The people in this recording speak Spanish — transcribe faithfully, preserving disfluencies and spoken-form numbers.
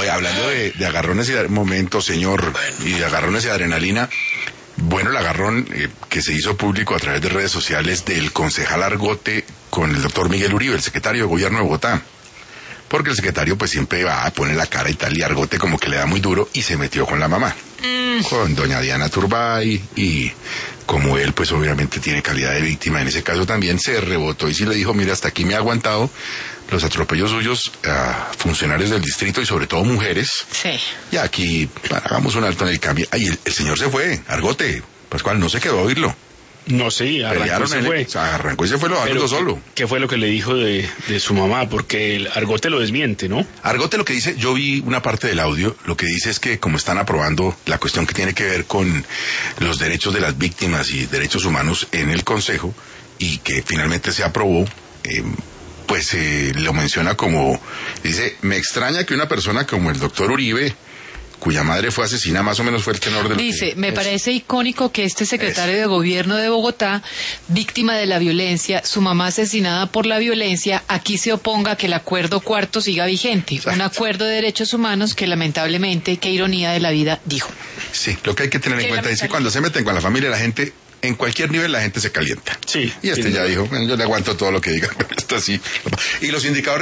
Oye, hablando de, de agarrones y de momentos, señor, y de agarrones y de adrenalina, bueno, el agarrón eh, que se hizo público a través de redes sociales del concejal Argote con el doctor Miguel Uribe, el secretario de Gobierno de Bogotá. Porque el secretario pues siempre va a poner la cara y tal, y Argote como que le da muy duro y se metió con la mamá. Mm. Con doña Diana Turbay, y como él pues obviamente tiene calidad de víctima, en ese caso también se rebotó y sí le dijo, mira, hasta aquí me ha aguantado los atropellos suyos a funcionarios del distrito y sobre todo mujeres. Sí. Y aquí hagamos un alto en el cambio. Ay, el, el señor se fue, Argote, Pascual, no se quedó a oírlo. No, sí, arrancó y se fue. O sea, arrancó y se fue, lo dejó solo. ¿Qué fue lo que le dijo de, de su mamá? Porque el Argote lo desmiente, ¿no? Argote lo que dice, yo vi una parte del audio, lo que dice es que como están aprobando la cuestión que tiene que ver con los derechos de las víctimas y derechos humanos en el Consejo, y que finalmente se aprobó, eh, pues eh, lo menciona como, dice, me extraña que una persona como el doctor Uribe, cuya madre fue asesinada, más o menos fue el tenor de lo Dice, que... me Eso. parece icónico que este secretario Eso. de Gobierno de Bogotá, víctima de la violencia, su mamá asesinada por la violencia, aquí se oponga a que el acuerdo cuarto siga vigente. Exacto. Un acuerdo de derechos humanos que lamentablemente, qué ironía de la vida, dijo. Sí, lo que hay que tener en cuenta es que cuando se meten con la familia, la gente... En cualquier nivel la gente se calienta. Sí. Y este sí, ya no. dijo, yo le aguanto todo lo que diga, esto así. Y los indicadores